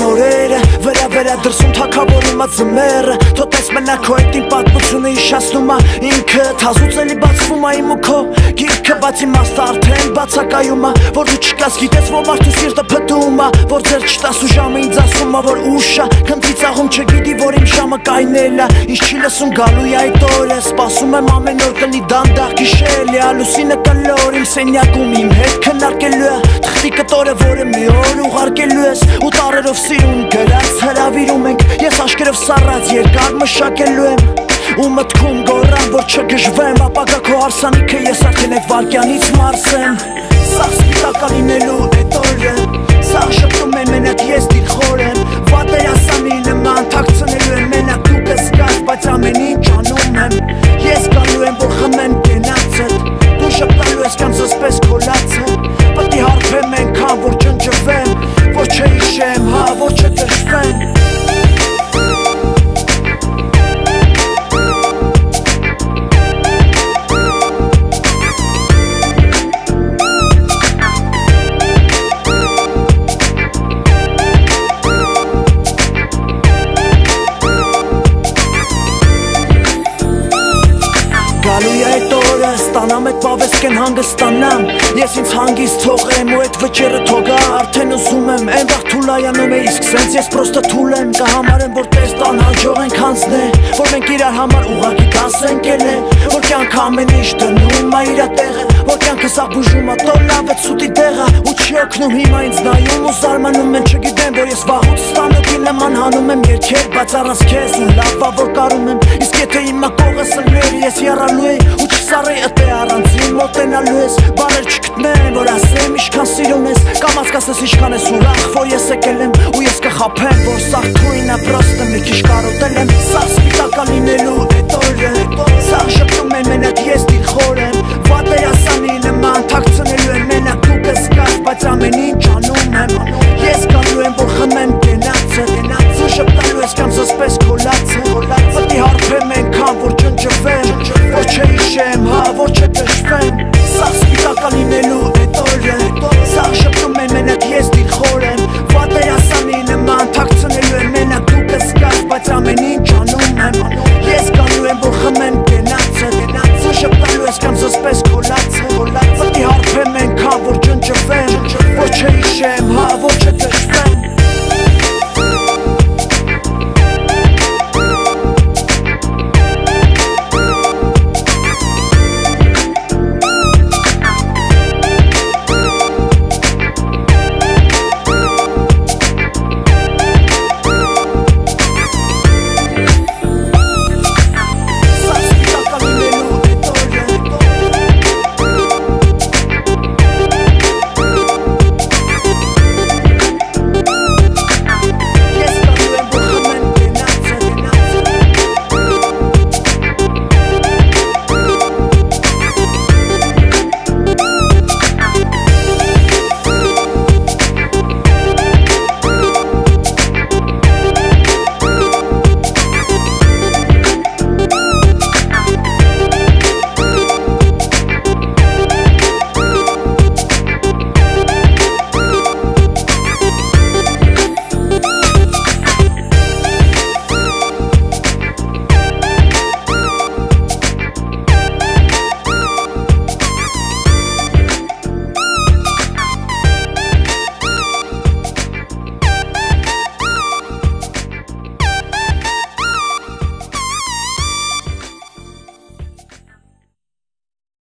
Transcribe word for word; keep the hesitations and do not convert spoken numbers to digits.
անցան օրերը, վրա վրա դրսում թագավորում ա ձմերը, թո տեսմենակ քո այդ իմ պատմությունը հիշացնում ա ինքդ, հազուծելի բացվում ա իմ ու քո գիրքը, բայց իմաստը արդեն բացակայում ա, որ դու չկաս, գիտես, որ մարդու սիրտը փտում ա, որ ձեր չտաս ու ժամը ինձ ասում ա, որ ուշ ա, քննի ծաղում չգիտի, որ իմ ժամը կայնել ա, ինձ չի լսում գալու է այդ օրը, սպասում եմ ամեն օր կլի դանդաղ գիշերել է, լուսինը կլոր իմ սենյակում իմ հետ քննարկելու է, թղթի կտորը, որը մի օր ուղարկելու ես, ու տարերով սիրուն գրած հրավիրում ենք, ես աշկերով սառած երկար մշակելու եմ, ու մտքում գոռամ, որ չգժվեմ, ապագա քո հարսանիքը ես արդեն այդ վարկյանից մարսեմ, սաղ սպիտակա լինելու այդ օրը, սաղ շպտում եմ մենակ ես դիր խորեմ, վատերասանի նման թաքցնելու եմ մենակ դու կզգաս, բայց ամեն ինչ անում եմ, ես գալու եմ, որ խմեմ կենացդ, դու շպտալու ես կամ զսպես քո լացը, պետք է հարբեմ ենքան, որ ջնջվեմ, որ չհիշեմ, հա, որ չդժվեմ. Գալու է այդ օրը, ստանամ այդ պավեսկեն հանգստանամ, ես ինձ հանգիստ թողեմ ու այդ վճերը թողա, արդեն ուզում եմ, են վաղ թուլայանում է, իսկ սենց ես պրոստը թուլ եմ, կհամարեմ, որ տեստան հաջող ենք հանձնե, որ մենք իրար համար ուղակի դաս ենք ելե, որ կյանք ամեն ինչ դնում ա իրա տեղը, որ կյանքը սաղ բուժում ա տոր լավ էտ սուտի տեղը, ու չի օգնում հիմա ինձ նայում ու զարմանում են, չգիտեմ, որ ես վաղուց ստանոքի նման հանում եմ երկեր, բայց առանց քեզ ու լավա, որ կարում եմ, իսկ եթե հիմա կողս լուեր, ես եռալու էի, ու չսարեի ըտե առանցին մոտենալու ես, բարեր չգտնեմ, որ ասեմ ինչքան սիրում ես, կամ ասկասես ինչքան ես ուրախ, որ ես եկել եմ, ու ես կխապեմ, որ սաղ թույնը պրոստը մի քիչ կարոտել եմ, սաղ սպիտակա լինելու այդ օրը, սաղ շպտում եմ մենակ ես դիր խորեմ, վատերասանի նման թաքցնելու եմ մենակ դու կզգաս, բայց ամեն ինչ անում եմ, ես գալու եմ, որ խմեմ կենացը, դու շպտալու ես կամ զսպես քո լացը, պետք է հարբեմ ենքան, որ ջնջվեմ, որ չհիշեմ, հա, որ չդժվեմ, սաղ սպիտակա լինելու այդ օրը, սաղ շպտում եմ մենակ ես դիր խորեմ, վատերասանի նման թաքցնելու եմ մենակ դու կզգաս, բայց ամեն ինչ անում եմ, ես գալու եմ, որ խմեմ կենացը, դու շպտալու ես կամ զսպես քո լացը, պետք է հարբեմ ենքան, որ ջնջվեմ, որ չհիշեմ, հա,